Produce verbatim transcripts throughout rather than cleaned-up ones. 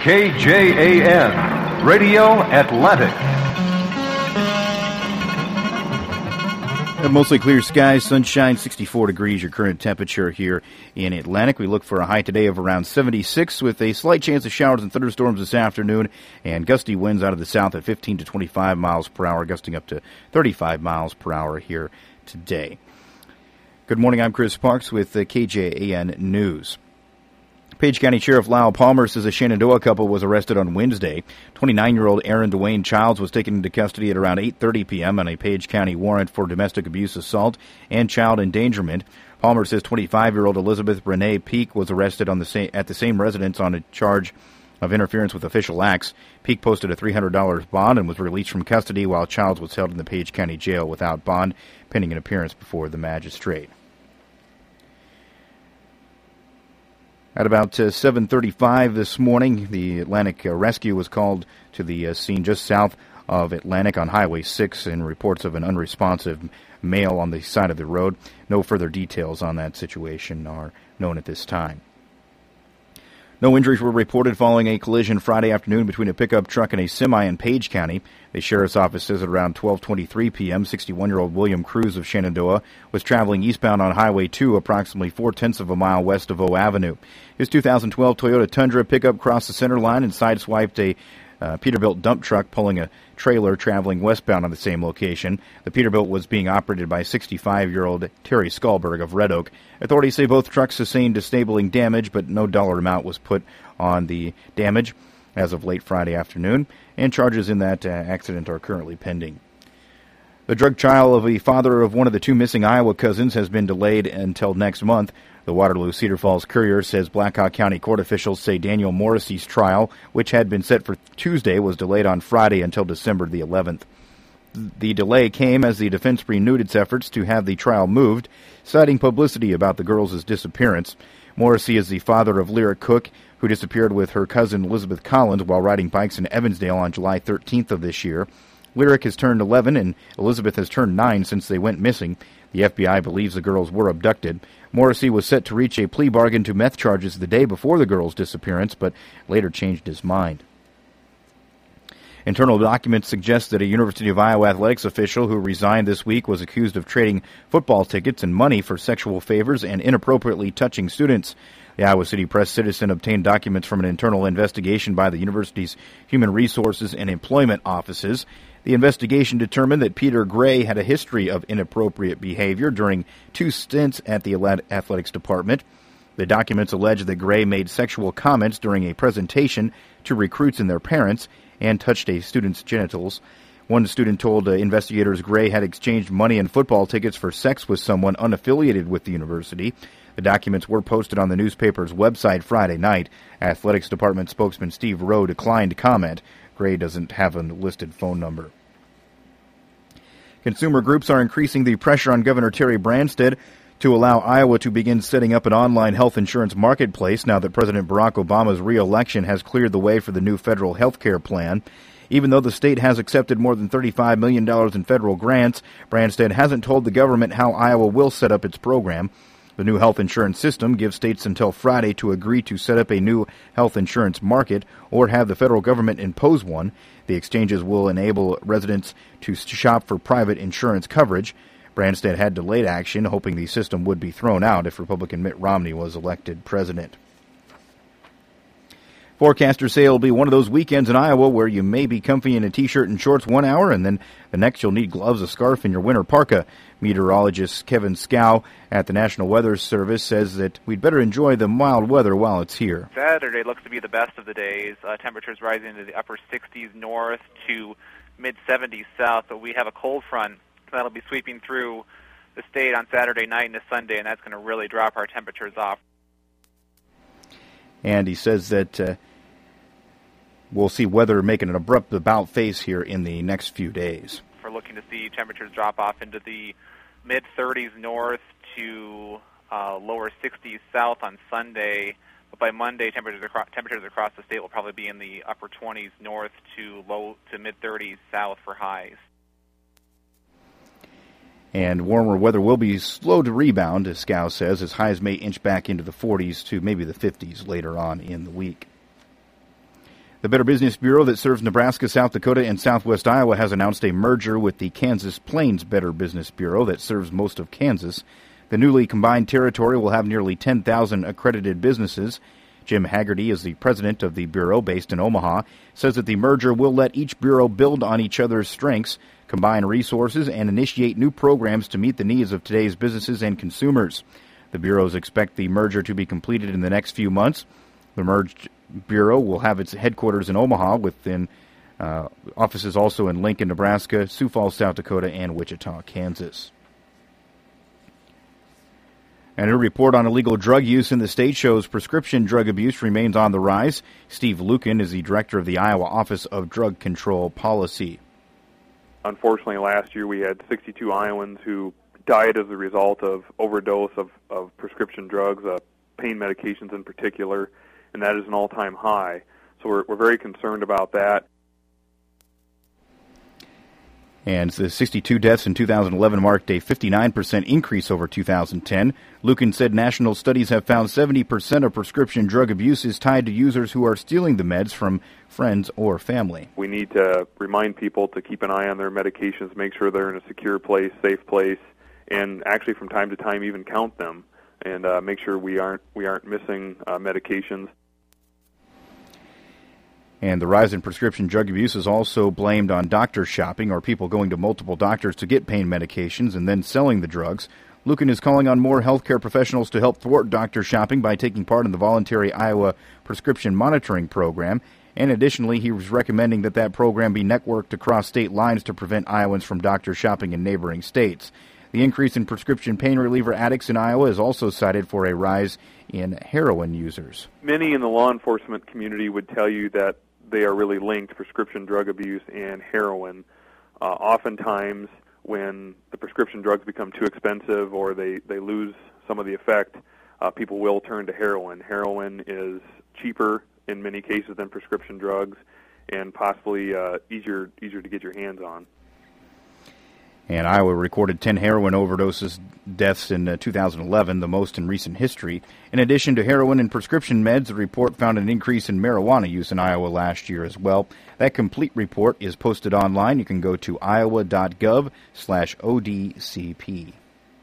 K J A N, Radio Atlantic. Mostly clear skies, sunshine, sixty-four degrees, your current temperature here in Atlantic. We look for a high today of around seventy-six with a slight chance of showers and thunderstorms this afternoon and gusty winds out of the south at fifteen to twenty-five miles per hour, gusting up to thirty-five miles per hour here today. Good morning, I'm Chris Parks with the K J A N News. Page County Sheriff Lyle Palmer says a Shenandoah couple was arrested on Wednesday. twenty-nine-year-old Aaron Dwayne Childs was taken into custody at around eight thirty p.m. on a Page County warrant for domestic abuse, assault, and child endangerment. Palmer says twenty-five-year-old Elizabeth Renee Peak was arrested on the same, at the same residence on a charge of interference with official acts. Peak posted a three hundred dollars bond and was released from custody, while Childs was held in the Page County Jail without bond, pending an appearance before the magistrate. At about uh, seven thirty-five this morning, the Atlantic uh, rescue was called to the uh, scene just south of Atlantic on Highway six in reports of an unresponsive male on the side of the road. No further details on that situation are known at this time. No injuries were reported following a collision Friday afternoon between a pickup truck and a semi in Page County. The sheriff's office says at around twelve twenty-three p.m., sixty-one-year-old William Cruz of Shenandoah was traveling eastbound on Highway two, approximately four-tenths of a mile west of O Avenue. His two thousand twelve Toyota Tundra pickup crossed the center line and sideswiped a uh, Peterbilt dump truck pulling a trailer traveling westbound on the same location. The Peterbilt was being operated by sixty-five-year-old Terry Skullberg of Red Oak. Authorities say both trucks sustained disabling damage, but no dollar amount was put on the damage as of late Friday afternoon, and charges in that uh, accident are currently pending. The drug trial of the father of one of the two missing Iowa cousins has been delayed until next month. The Waterloo Cedar Falls Courier says Blackhawk County court officials say Daniel Morrissey's trial, which had been set for Tuesday, was delayed on Friday until December the eleventh. The delay came as the defense renewed its efforts to have the trial moved, citing publicity about the girls' disappearance. Morrissey is the father of Lyra Cook, who disappeared with her cousin Elizabeth Collins while riding bikes in Evansdale on July thirteenth of this year. Lyric has turned eleven and Elizabeth has turned nine since they went missing. The F B I believes the girls were abducted. Morrissey was set to reach a plea bargain to meth charges the day before the girls' disappearance, but later changed his mind. Internal documents suggest that a University of Iowa athletics official who resigned this week was accused of trading football tickets and money for sexual favors and inappropriately touching students. The Iowa City Press Citizen obtained documents from an internal investigation by the university's Human Resources and Employment offices. The investigation determined that Peter Gray had a history of inappropriate behavior during two stints at the athletics department. The documents allege that Gray made sexual comments during a presentation to recruits and their parents and touched a student's genitals. One student told uh, investigators Gray had exchanged money and football tickets for sex with someone unaffiliated with the university. The documents were posted on the newspaper's website Friday night. Athletics Department spokesman Steve Rowe declined to comment. Gray doesn't have a listed phone number. Consumer groups are increasing the pressure on Governor Terry Branstad to allow Iowa to begin setting up an online health insurance marketplace now that President Barack Obama's re-election has cleared the way for the new federal health care plan. Even though the state has accepted more than thirty-five million dollars in federal grants, Branstad hasn't told the government how Iowa will set up its program. The new health insurance system gives states until Friday to agree to set up a new health insurance market or have the federal government impose one. The exchanges will enable residents to shop for private insurance coverage. Branstad had delayed action, hoping the system would be thrown out if Republican Mitt Romney was elected president. Forecasters say it'll be one of those weekends in Iowa where you may be comfy in a t-shirt and shorts one hour, and then the next you'll need gloves, a scarf, and your winter parka. Meteorologist Kevin Scow at the National Weather Service says that we'd better enjoy the mild weather while it's here. Saturday looks to be the best of the days. Uh, temperatures rising into the upper sixties north to mid-seventies south, but we have a cold front that'll be sweeping through the state on Saturday night into Sunday, and that's going to really drop our temperatures off. And he says that uh, we'll see weather making an abrupt about-face here in the next few days. We're looking to see temperatures drop off into the mid-thirties north to uh, lower sixties south on Sunday. But by Monday, temperatures across, temperatures across the state will probably be in the upper twenties north to low to mid-thirties south for highs. And warmer weather will be slow to rebound, as Scow says, as highs may inch back into the forties to maybe the fifties later on in the week. The Better Business Bureau that serves Nebraska, South Dakota, and southwest Iowa has announced a merger with the Kansas Plains Better Business Bureau that serves most of Kansas. The newly combined territory will have nearly ten thousand accredited businesses. Jim Haggerty is the president of the bureau based in Omaha, says that the merger will let each bureau build on each other's strengths, combine resources, and initiate new programs to meet the needs of today's businesses and consumers. The bureaus expect the merger to be completed in the next few months. The merged bureau will have its headquarters in Omaha, within uh, offices also in Lincoln, Nebraska, Sioux Falls, South Dakota, and Wichita, Kansas. And a report on illegal drug use in the state shows prescription drug abuse remains on the rise. Steve Lukin is the director of the Iowa Office of Drug Control Policy. Unfortunately, last year we had sixty-two Iowans who died as a result of overdose of, of prescription drugs, uh, pain medications in particular, and that is an all-time high. So we're, we're very concerned about that. And the sixty-two deaths in two thousand eleven marked a fifty-nine percent increase over two thousand ten. Lukin said national studies have found seventy percent of prescription drug abuse is tied to users who are stealing the meds from friends or family. We need to remind people to keep an eye on their medications, make sure they're in a secure place, safe place, and actually from time to time even count them and uh, make sure we aren't we aren't missing uh, medications. And the rise in prescription drug abuse is also blamed on doctor shopping, or people going to multiple doctors to get pain medications and then selling the drugs. Lukin is calling on more healthcare professionals to help thwart doctor shopping by taking part in the voluntary Iowa Prescription Monitoring Program. And additionally, he was recommending that that program be networked across state lines to prevent Iowans from doctor shopping in neighboring states. The increase in prescription pain reliever addicts in Iowa is also cited for a rise in heroin users. Many in the law enforcement community would tell you that they are really linked, prescription drug abuse and heroin. Uh, oftentimes, when the prescription drugs become too expensive or they, they lose some of the effect, uh, people will turn to heroin. Heroin is cheaper in many cases than prescription drugs and possibly uh, easier easier to get your hands on. And Iowa recorded ten heroin overdoses deaths in uh, two thousand eleven, the most in recent history. In addition to heroin and prescription meds, the report found an increase in marijuana use in Iowa last year as well. That complete report is posted online. You can go to iowa.gov slash ODCP.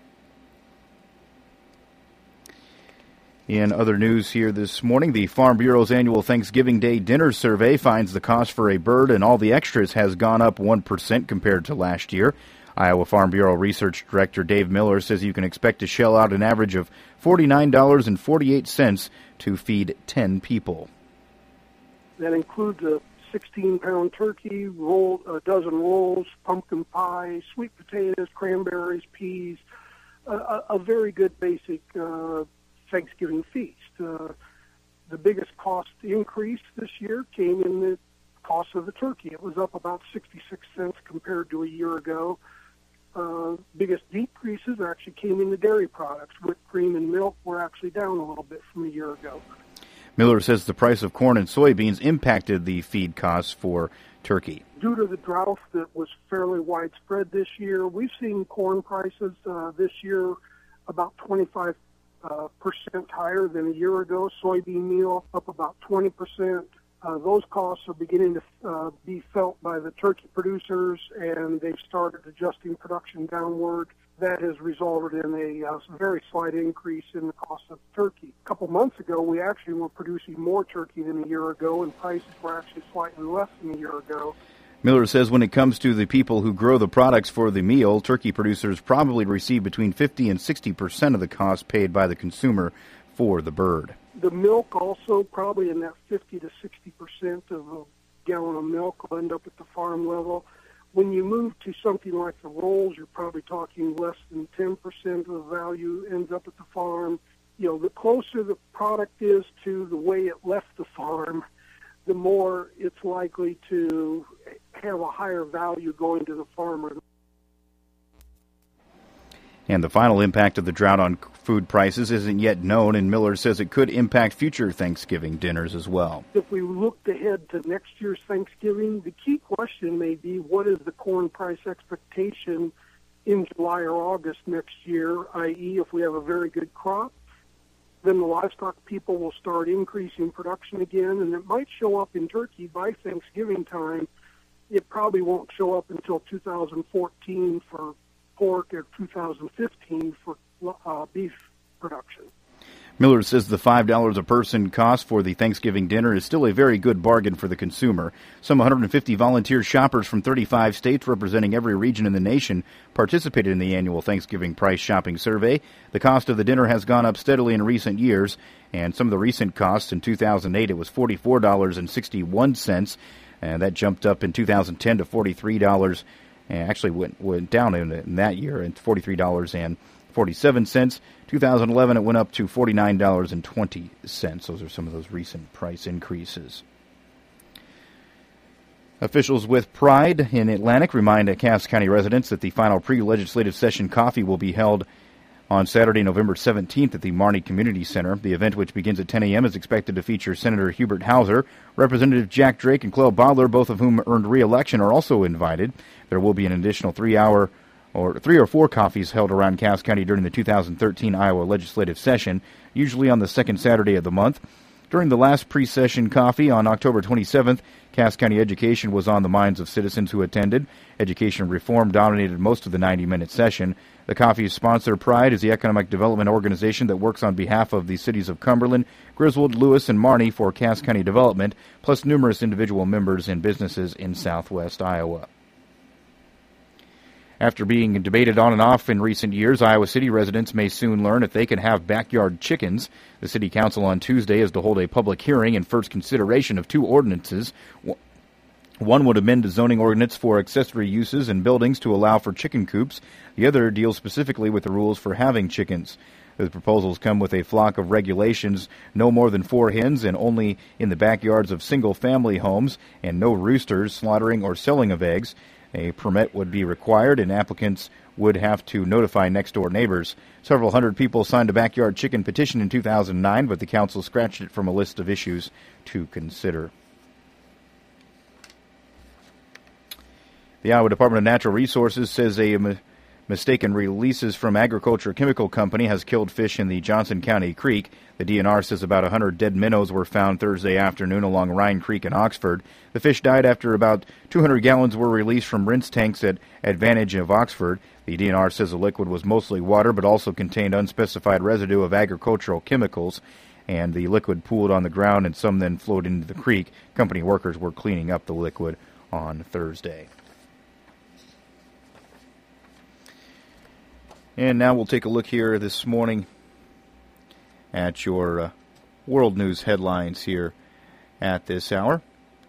In other news here this morning, the Farm Bureau's annual Thanksgiving Day dinner survey finds the cost for a bird and all the extras has gone up one percent compared to last year. Iowa Farm Bureau Research Director Dave Miller says you can expect to shell out an average of forty-nine dollars and forty-eight cents to feed ten people. That includes a sixteen-pound turkey, roll, a dozen rolls, pumpkin pie, sweet potatoes, cranberries, peas, a, a, a very good basic uh, Thanksgiving feast. Uh, the biggest cost increase this year came in the cost of the turkey. It was up about sixty-six cents compared to a year ago. Uh, biggest decreases actually came in the dairy products. Whipped cream and milk were actually down a little bit from a year ago. Miller says the price of corn and soybeans impacted the feed costs for turkey. Due to the drought that was fairly widespread this year, we've seen corn prices uh, this year about twenty-five uh, percent higher than a year ago. Soybean meal up about twenty percent. Uh, those costs are beginning to uh, be felt by the turkey producers, and they've started adjusting production downward. That has resulted in a uh, very slight increase in the cost of turkey. A couple months ago, we actually were producing more turkey than a year ago, and prices were actually slightly less than a year ago. Miller says when it comes to the people who grow the products for the meal, turkey producers probably receive between fifty and sixty percent of the cost paid by the consumer for the bird. The milk also probably in that fifty to sixty percent of a gallon of milk will end up at the farm level. When you move to something like the rolls, you're probably talking less than ten percent of the value ends up at the farm. You know, the closer the product is to the way it left the farm, the more it's likely to have a higher value going to the farmer. And the final impact of the drought on food prices isn't yet known, and Miller says it could impact future Thanksgiving dinners as well. If we looked ahead to next year's Thanksgiving, the key question may be what is the corn price expectation in July or August next year, that is if we have a very good crop. then the livestock people will start increasing production again, and it might show up in turkey by Thanksgiving time. It probably won't show up until two thousand fourteen for pork or two thousand fifteen for uh, beef production. Miller says the five dollars a person cost for the Thanksgiving dinner is still a very good bargain for the consumer. Some one hundred fifty volunteer shoppers from thirty-five states representing every region in the nation participated in the annual Thanksgiving price shopping survey. The cost of the dinner has gone up steadily in recent years, and some of the recent costs in two thousand eight, it was forty-four dollars and sixty-one cents, and that jumped up in two thousand ten to forty-three dollars, and actually went, went down in, in that year at forty-three dollars and forty-seven cents. two thousand eleven, it went up to forty-nine dollars and twenty cents. Those are some of those recent price increases. Officials with Pride in Atlantic remind Cass County residents that the final pre-legislative session coffee will be held on Saturday, November seventeenth at the Marnie Community Center. The event, which begins at ten a.m., is expected to feature Senator Hubert Hauser. Representative Jack Drake and Clell Bodler, both of whom earned re-election, are also invited. There will be an additional three-hour or three or four coffees held around Cass County during the two thousand thirteen Iowa legislative session, usually on the second Saturday of the month. During the last pre-session coffee on October twenty-seventh, Cass County education was on the minds of citizens who attended. Education reform dominated most of the ninety-minute session. The coffee's sponsor, Pride, is the economic development organization that works on behalf of the cities of Cumberland, Griswold, Lewis, and Marnie for Cass County development, plus numerous individual members and businesses in southwest Iowa. After being debated on and off in recent years, Iowa City residents may soon learn if they can have backyard chickens. The City Council on Tuesday is to hold a public hearing and first consideration of two ordinances. One would amend the zoning ordinance for accessory uses in buildings to allow for chicken coops. The other deals specifically with the rules for having chickens. The proposals come with a flock of regulations: no more than four hens and only in the backyards of single-family homes, and no roosters, slaughtering, or selling of eggs. A permit would be required, and applicants would have to notify next-door neighbors. Several hundred people signed a backyard chicken petition in two thousand nine, but the council scratched it from a list of issues to consider. The Iowa Department of Natural Resources says a m- mistaken releases from Agriculture Chemical Company has killed fish in the Johnson County Creek. The D N R says about one hundred dead minnows were found Thursday afternoon along Rhine Creek in Oxford. The fish died after about two hundred gallons were released from rinse tanks at Advantage of Oxford. The D N R says the liquid was mostly water, but also contained unspecified residue of agricultural chemicals, and the liquid pooled on the ground and some then flowed into the creek. Company workers were cleaning up the liquid on Thursday. And now we'll take a look here this morning at your uh, world news headlines here at this hour.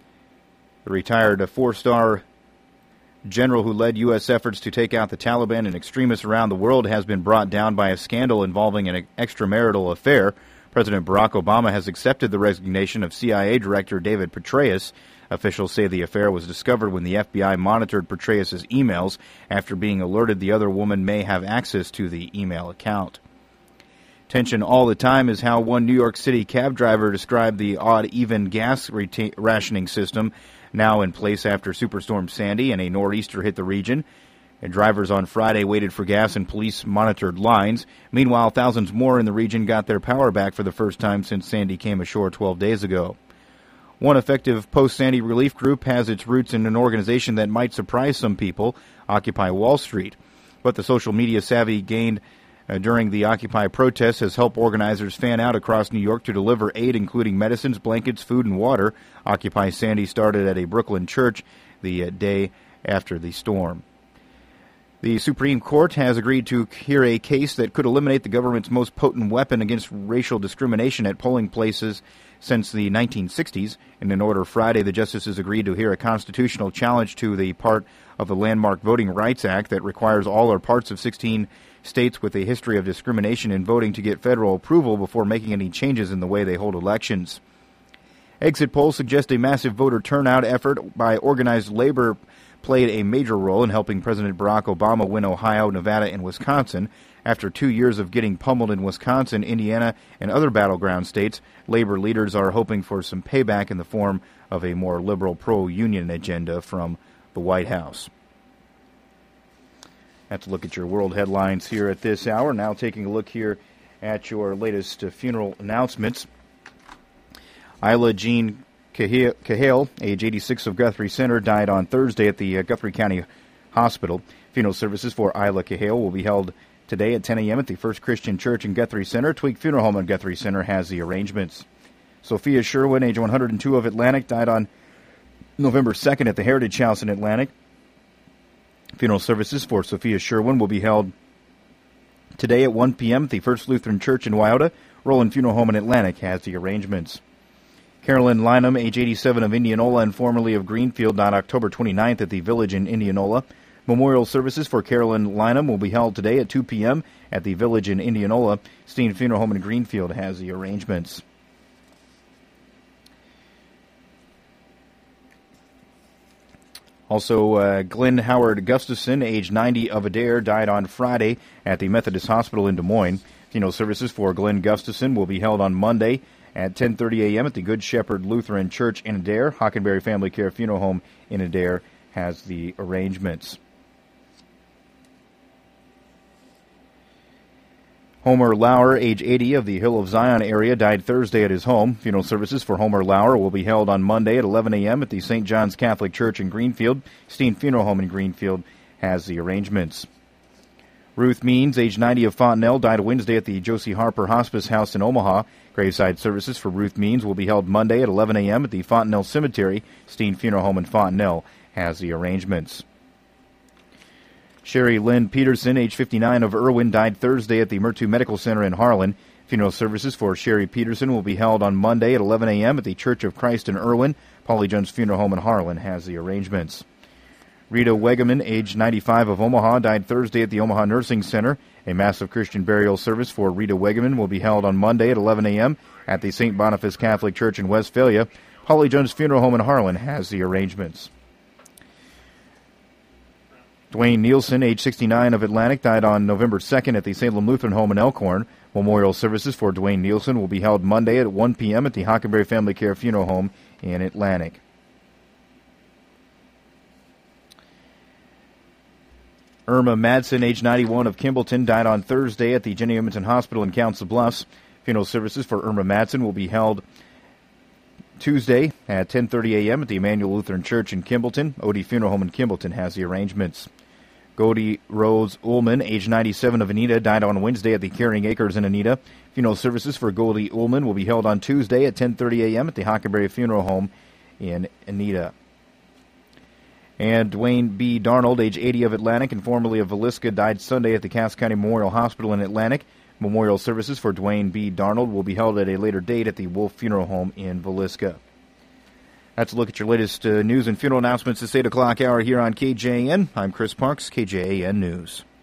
The retired uh, four-star general who led U S efforts to take out the Taliban and extremists around the world has been brought down by a scandal involving an extramarital affair. President Barack Obama has accepted the resignation of C I A Director David Petraeus. Officials say the affair was discovered when the F B I monitored Petraeus' emails after being alerted the other woman may have access to the email account. Tension all the time is how one New York City cab driver described the odd-even gas reta- rationing system now in place after Superstorm Sandy and a nor'easter hit the region. And drivers on Friday waited for gas and police monitored lines. Meanwhile, thousands more in the region got their power back for the first time since Sandy came ashore twelve days ago. One effective post-Sandy relief group has its roots in an organization that might surprise some people, Occupy Wall Street. But the social media savvy gained uh, during the Occupy protests has helped organizers fan out across New York to deliver aid, including medicines, blankets, food, and water. Occupy Sandy started at a Brooklyn church the uh, day after the storm. The Supreme Court has agreed to hear a case that could eliminate the government's most potent weapon against racial discrimination at polling places since the nineteen sixties. In an order Friday, the justices agreed to hear a constitutional challenge to the part of the landmark Voting Rights Act that requires all or parts of sixteen states with a history of discrimination in voting to get federal approval before making any changes in the way they hold elections. Exit polls suggest a massive voter turnout effort by organized labor played a major role in helping President Barack Obama win Ohio, Nevada, and Wisconsin. After two years of getting pummeled in Wisconsin, Indiana, and other battleground states, labor leaders are hoping for some payback in the form of a more liberal pro-union agenda from the White House. That's a look at your world headlines here at this hour. Now taking a look here at your latest uh, funeral announcements. Isla Jean Cahill, age eighty-six, of Guthrie Center, died on Thursday at the uh, Guthrie County Hospital. Funeral services for Isla Cahill will be held today at ten a.m. at the First Christian Church in Guthrie Center. Tweak Funeral Home in Guthrie Center has the arrangements. Sophia Sherwin, age one hundred two, of Atlantic, died on November second at the Heritage House in Atlantic. Funeral services for Sophia Sherwin will be held today at one p.m. at the First Lutheran Church in Wyoda. Roland Funeral Home in Atlantic has the arrangements. Carolyn Lynham, age eighty-seven, of Indianola and formerly of Greenfield, died October twenty-ninth at the Village in Indianola. Memorial services for Carolyn Lynham will be held today at two p.m. at the Village in Indianola. Steen Funeral Home in Greenfield has the arrangements. Also, uh, Glenn Howard Gustafson, age ninety, of Adair, died on Friday at the Methodist Hospital in Des Moines. Funeral services for Glenn Gustafson will be held on Monday at ten thirty a.m. at the Good Shepherd Lutheran Church in Adair. Hockenberry Family Care Funeral Home in Adair has the arrangements. Homer Lauer, age eighty, of the Hill of Zion area, died Thursday at his home. Funeral services for Homer Lauer will be held on Monday at eleven a.m. at the Saint John's Catholic Church in Greenfield. Steen Funeral Home in Greenfield has the arrangements. Ruth Means, age ninety, of Fontenelle, died Wednesday at the Josie Harper Hospice House in Omaha. Graveside services for Ruth Means will be held Monday at eleven a.m. at the Fontenelle Cemetery. Steen Funeral Home in Fontenelle has the arrangements. Sherry Lynn Peterson, age fifty-nine, of Irwin, died Thursday at the Murtu Medical Center in Harlan. Funeral services for Sherry Peterson will be held on Monday at eleven a.m. at the Church of Christ in Irwin. Polly Jones Funeral Home in Harlan has the arrangements. Rita Wegeman, age ninety-five, of Omaha, died Thursday at the Omaha Nursing Center. A massive Christian burial service for Rita Wegeman will be held on Monday at eleven a.m. at the Saint Boniface Catholic Church in Westphalia. Polly Jones Funeral Home in Harlan has the arrangements. Dwayne Nielsen, age sixty-nine, of Atlantic, died on November second at the Salem Lutheran Home in Elkhorn. Memorial services for Dwayne Nielsen will be held Monday at one p.m. at the Hockenberry Family Care Funeral Home in Atlantic. Irma Madsen, age ninety-one, of Kimballton, died on Thursday at the Jenny Edmonton Hospital in Council Bluffs. Funeral services for Irma Madsen will be held Tuesday at ten thirty a.m. at the Emmanuel Lutheran Church in Kimballton. Odie Funeral Home in Kimballton has the arrangements. Godie Rose Ullman, age ninety-seven, of Anita, died on Wednesday at the Carrying Acres in Anita. Funeral services for Goldie Ullman will be held on Tuesday at ten thirty a.m. at the Hockenberry Funeral Home in Anita. And Dwayne B. Darnold, age eighty, of Atlantic and formerly of Villisca, died Sunday at the Cass County Memorial Hospital in Atlantic. Memorial services for Dwayne B. Darnold will be held at a later date at the Wolf Funeral Home in Villisca. That's a look at your latest uh, news and funeral announcements this eight o'clock hour here on K J A N. I'm Chris Parks, K J A N News.